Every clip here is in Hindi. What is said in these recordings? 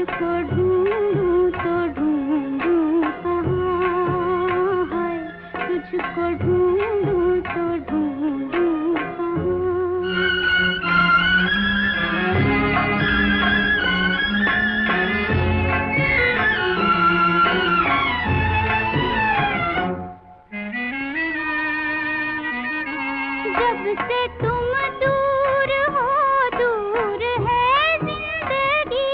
तुझको ढूंढूं तो ढूंढूं कहाँ है, तुझको ढूंढूं तो ढूंढूं कहाँ। जब से तुम दूर हो, दूर है जिंदगी।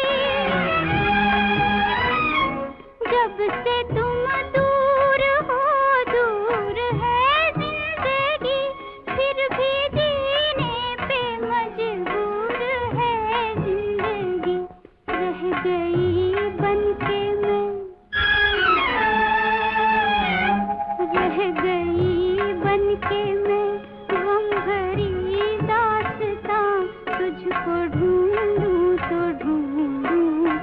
जब से तुम दूर हो, दूर है जिंदगी। फिर भी जीने पे मजबूर है जिंदगी। रह गई बनके मैं, रह गई बनके मैं गम भरी दास्तां। तुझको ढूंढूं तो ढूंढूं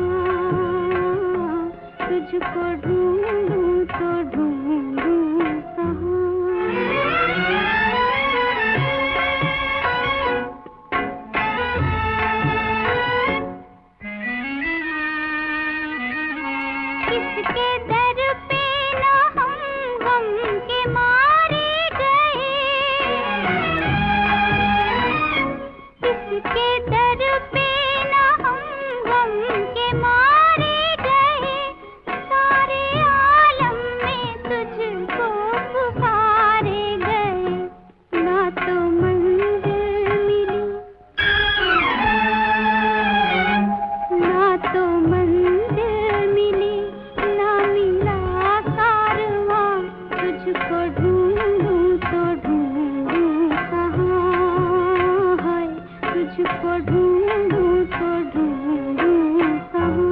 कहाँ, तुझको ढूंढूं तो ढूंढूं कहाँ। किसके दर पे न हम गम के मारे गए, किसके दर पे न हम गम के मारे गए। सारे आलम में तुझको पुकारे गए। ना तो मंजिल मिली, ना तो मंजिल मिली, ना मिला कारवां। तुझको ढूंढूं तो ढूंढूं कहाँ है, तुझको ढूंढूं तो ढूंढूं कहाँ।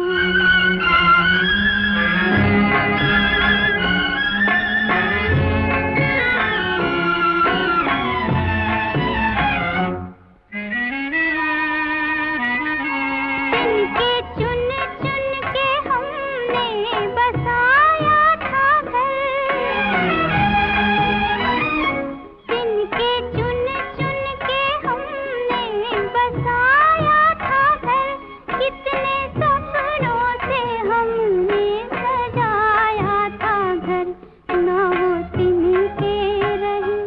जिनके चुन चुन के हमने बसाया था घर, जिनके चुन चुन के हमने बसाया था घर। कितने सपनों से हमने सजाया था घर। ना वो तिनके रहे,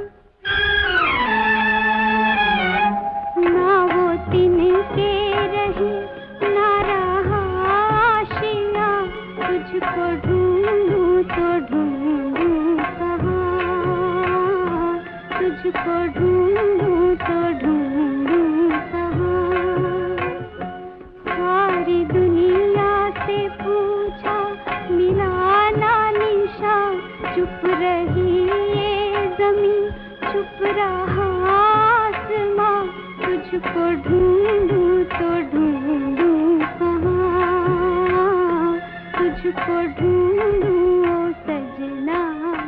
ना वो तिनके रहे, ना रहा आशियाँ। तुझको ढूंढूं तो ढूंढूं कहाँ, तुझको ढूंढूं तो ढूंढूं कहाँ। सारी दुनिया से पूछा, मिला ना निशान। चुप रही ये ज़मीं, चुप रहा आसमां। तुझको ढूंढूं तो ढूंढूं कहाँ, तुझको ढूंढूं ओ सजना।